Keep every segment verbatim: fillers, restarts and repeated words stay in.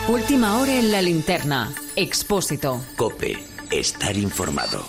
Última hora en la linterna. Expósito. COPE. Estar informado.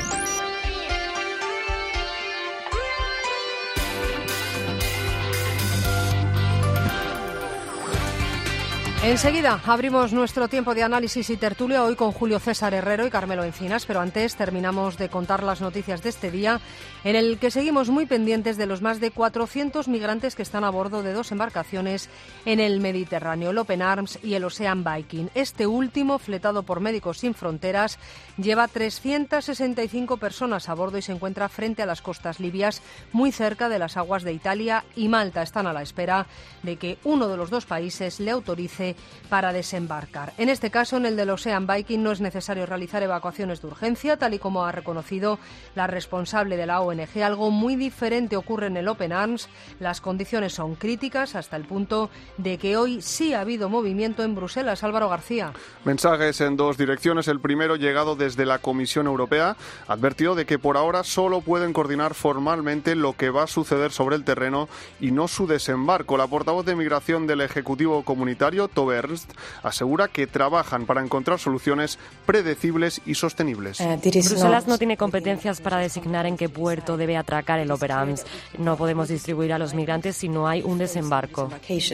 Enseguida abrimos nuestro tiempo de análisis y tertulia hoy con Julio César Herrero y Carmelo Encinas, pero antes terminamos de contar las noticias de este día en el que seguimos muy pendientes de los más de cuatrocientos migrantes que están a bordo de dos embarcaciones en el Mediterráneo, el Open Arms y el Ocean Viking. Este último, fletado por Médicos Sin Fronteras, lleva trescientas sesenta y cinco personas a bordo y se encuentra frente a las costas libias, muy cerca de las aguas de Italia y Malta. Están a la espera de que uno de los dos países le autorice para desembarcar. En este caso, en el del Ocean Viking, no es necesario realizar evacuaciones de urgencia, tal y como ha reconocido la responsable de la O N G. Algo muy diferente ocurre en el Open Arms. Las condiciones son críticas hasta el punto de que hoy sí ha habido movimiento en Bruselas. Álvaro García. Mensajes en dos direcciones. El primero, llegado desde la Comisión Europea, advirtió de que por ahora solo pueden coordinar formalmente lo que va a suceder sobre el terreno y no su desembarco. La portavoz de Migración del Ejecutivo Comunitario, Tove Ernst, asegura que trabajan para encontrar soluciones predecibles y sostenibles. Bruselas no tiene competencias para designar en qué puerto debe atracar el Open Arms. No podemos distribuir a los migrantes si no hay un desembarco.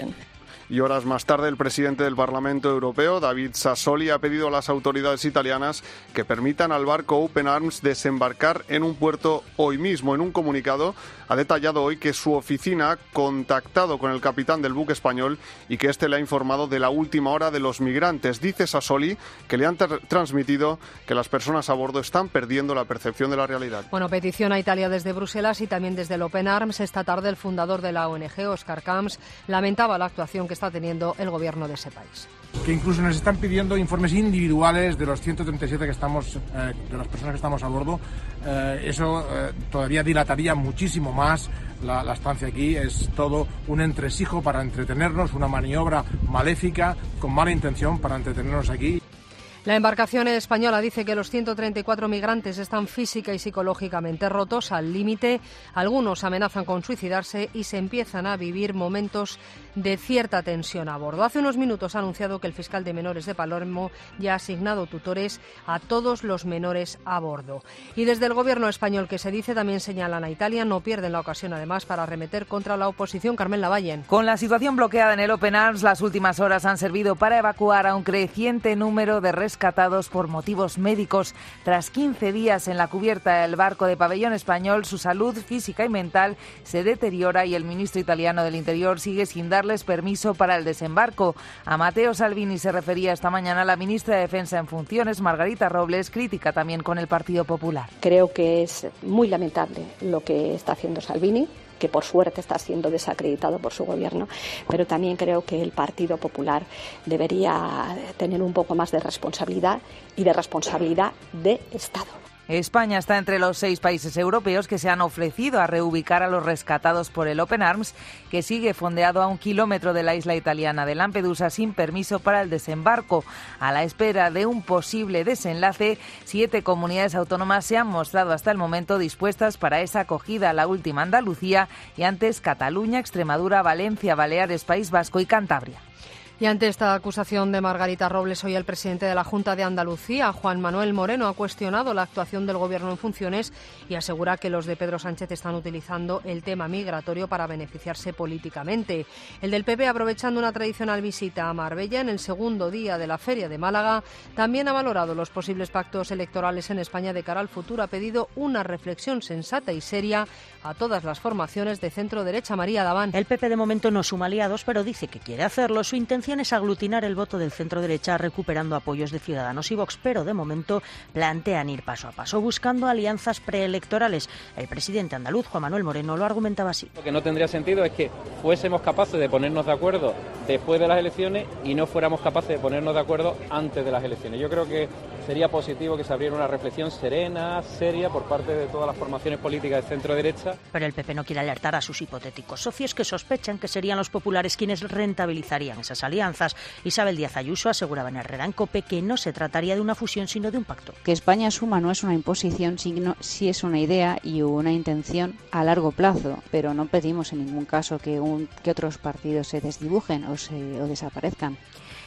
Y horas más tarde, el presidente del Parlamento Europeo, David Sassoli, ha pedido a las autoridades italianas que permitan al barco Open Arms desembarcar en un puerto hoy mismo. En un comunicado, ha detallado hoy que su oficina ha contactado con el capitán del buque español y que éste le ha informado de la última hora de los migrantes. Dice Sassoli que le han tra- transmitido que las personas a bordo están perdiendo la percepción de la realidad. Bueno, petición a Italia desde Bruselas y también desde el Open Arms. Esta tarde, el fundador de la O N G, Oscar Camps, lamentaba la actuación que está teniendo el gobierno de ese país. Que incluso nos están pidiendo informes individuales de los ciento treinta y siete que estamos, eh, de las personas que estamos a bordo. Eh, eso eh, todavía dilataría muchísimo más la, la estancia aquí. Es todo un entresijo para entretenernos, una maniobra maléfica con mala intención para entretenernos aquí. La embarcación española dice que los ciento treinta y cuatro migrantes están física y psicológicamente rotos al límite. Algunos amenazan con suicidarse y se empiezan a vivir momentos de cierta tensión a bordo. Hace unos minutos ha anunciado que el fiscal de menores de Palermo ya ha asignado tutores a todos los menores a bordo. Y desde el gobierno español, que se dice también señalan a Italia, no pierden la ocasión además para arremeter contra la oposición. Carmen Lavallen. Con la situación bloqueada en el Open Arms, las últimas horas han servido para evacuar a un creciente número de rescatados por motivos médicos. Tras quince días en la cubierta del barco de pabellón español, su salud física y mental se deteriora y el ministro italiano del Interior sigue sin darles permiso para el desembarco. A Matteo Salvini se refería esta mañana la ministra de Defensa en funciones, Margarita Robles, crítica también con el Partido Popular. Creo que es muy lamentable lo que está haciendo Salvini, que por suerte está siendo desacreditado por su gobierno, pero también creo que el Partido Popular debería tener un poco más de responsabilidad y de responsabilidad de Estado. España está entre los seis países europeos que se han ofrecido a reubicar a los rescatados por el Open Arms, que sigue fondeado a un kilómetro de la isla italiana de Lampedusa sin permiso para el desembarco. A la espera de un posible desenlace, siete comunidades autónomas se han mostrado hasta el momento dispuestas para esa acogida, la última Andalucía y antes Cataluña, Extremadura, Valencia, Baleares, País Vasco y Cantabria. Y ante esta acusación de Margarita Robles, hoy el presidente de la Junta de Andalucía, Juan Manuel Moreno, ha cuestionado la actuación del Gobierno en funciones y asegura que los de Pedro Sánchez están utilizando el tema migratorio para beneficiarse políticamente. El del P P, aprovechando una tradicional visita a Marbella en el segundo día de la Feria de Málaga, también ha valorado los posibles pactos electorales en España de cara al futuro. Ha pedido una reflexión sensata y seria a todas las formaciones de centro-derecha. María Daván. El P P de momento no suma aliados, pero dice que quiere hacerlo. Su intención es aglutinar el voto del centro-derecha recuperando apoyos de Ciudadanos y Vox, pero de momento plantean ir paso a paso, buscando alianzas preelectorales. El presidente andaluz, Juan Manuel Moreno, lo argumentaba así. Lo que no tendría sentido es que fuésemos capaces de ponernos de acuerdo después de las elecciones y no fuéramos capaces de ponernos de acuerdo antes de las elecciones. Yo creo que sería positivo que se abriera una reflexión serena, seria, por parte de todas las formaciones políticas de centro-derecha. Pero el P P no quiere alertar a sus hipotéticos socios, que sospechan que serían los populares quienes rentabilizarían esas alianzas. Isabel Díaz Ayuso aseguraba en Herrera en COPE que no se trataría de una fusión sino de un pacto. Que España suma no es una imposición, sino sí es una idea y una intención a largo plazo, pero no pedimos en ningún caso que, un, que otros partidos se desdibujen o, se, o desaparezcan.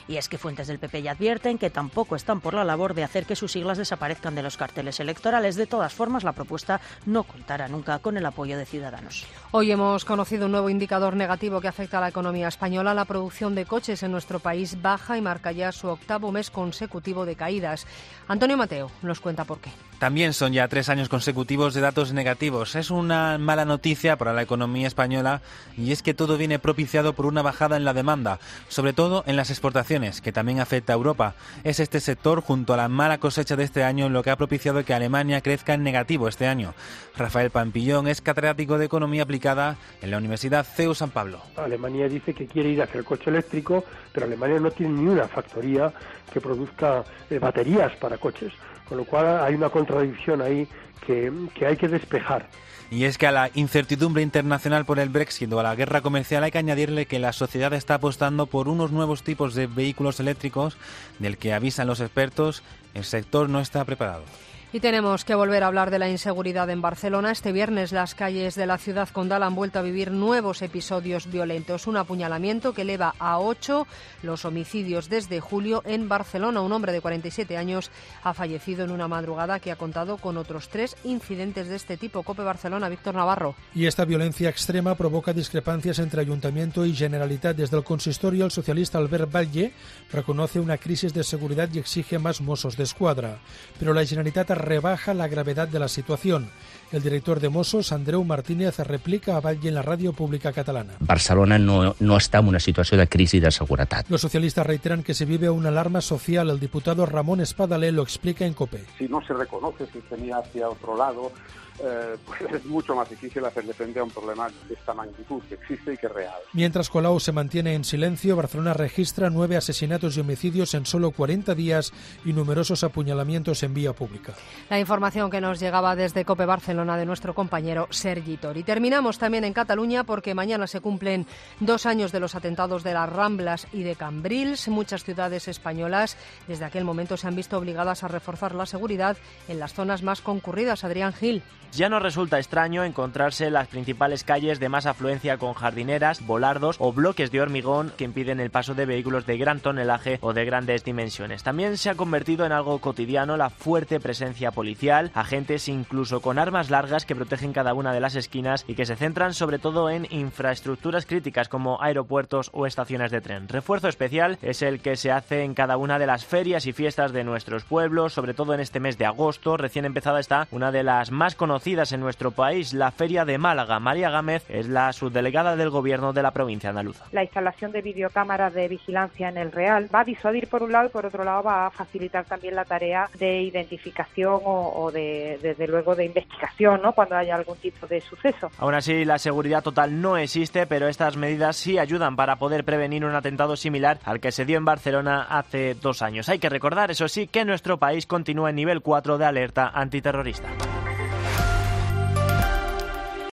Y es que fuentes del P P ya advierten que tampoco están por la labor de hacer que sus siglas desaparezcan de los carteles electorales. De todas formas, la propuesta no contará nunca con el apoyo de Ciudadanos. Hoy hemos conocido un nuevo indicador negativo que afecta a la economía española. La producción de coches en nuestro país baja y marca ya su octavo mes consecutivo de caídas. Antonio Mateo nos cuenta por qué. También son ya tres años consecutivos de datos negativos. Es una mala noticia para la economía española y es que todo viene propiciado por una bajada en la demanda, sobre todo en las exportaciones, que también afecta a Europa. Es este sector, junto a la mala cosecha de este año, lo que ha propiciado que Alemania crezca en negativo este año. Rafael Pampillón es catedrático de Economía Aplicada en la Universidad C E U San Pablo. Alemania dice que quiere ir hacia el coche eléctrico, pero Alemania no tiene ni una factoría que produzca eh, baterías para coches, con lo cual hay una contradicción ahí que, que hay que despejar. Y es que a la incertidumbre internacional por el Brexit o a la guerra comercial hay que añadirle que la sociedad está apostando por unos nuevos tipos de vehículos eléctricos del que avisan los expertos, el sector no está preparado. Y tenemos que volver a hablar de la inseguridad en Barcelona. Este viernes las calles de la ciudad condal han vuelto a vivir nuevos episodios violentos. Un apuñalamiento que eleva a ocho los homicidios desde julio en Barcelona. Un hombre de cuarenta y siete años ha fallecido en una madrugada que ha contado con otros tres incidentes de este tipo. COPE Barcelona, Víctor Navarro. Y esta violencia extrema provoca discrepancias entre Ayuntamiento y Generalitat. Desde el consistorio, el socialista Albert Batlle reconoce una crisis de seguridad y exige más Mossos d'Esquadra. Pero la Generalitat rebaja la gravedad de la situación. El director de Mossos, Andreu Martínez, replica a Batlle en la ràdio pública catalana. Barcelona no, no està en una situació de crisi de seguretat. Los socialistas reiteran que se vive una alarma social. El diputado Ramón Espadaler lo explica en COPE. Si no se reconoce, si se mira hacia otro lado, eh, pues es mucho más difícil hacerle frente a un problema de esta magnitud que existe y que es real. Mientras Colau se mantiene en silencio, Barcelona registra nueve asesinatos y homicidios en solo cuarenta días y numerosos apuñalamientos en vía pública. La información que nos llegaba desde COPE Barcelona de nuestro compañero Sergi Tor. Y terminamos también en Cataluña porque mañana se cumplen dos años de los atentados de las Ramblas y de Cambrils. Muchas ciudades españolas desde aquel momento se han visto obligadas a reforzar la seguridad en las zonas más concurridas. Adrián Gil. Ya no resulta extraño encontrarse en las principales calles de más afluencia con jardineras, volardos o bloques de hormigón que impiden el paso de vehículos de gran tonelaje o de grandes dimensiones. También se ha convertido en algo cotidiano la fuerte presencia policial, agentes incluso con armas largas que protegen cada una de las esquinas y que se centran sobre todo en infraestructuras críticas como aeropuertos o estaciones de tren. Refuerzo especial es el que se hace en cada una de las ferias y fiestas de nuestros pueblos, sobre todo en este mes de agosto. Recién empezada está una de las más conocidas en nuestro país, la Feria de Málaga. María Gámez es la subdelegada del Gobierno de la provincia andaluza. La instalación de videocámaras de vigilancia en el Real va a disuadir por un lado y por otro lado va a facilitar también la tarea de identificación o, o de, desde luego, de investigación, ¿no?, cuando haya algún tipo de suceso. Aún así, la seguridad total no existe, pero estas medidas sí ayudan para poder prevenir un atentado similar al que se dio en Barcelona hace dos años. Hay que recordar, eso sí, que nuestro país continúa en nivel cuatro de alerta antiterrorista.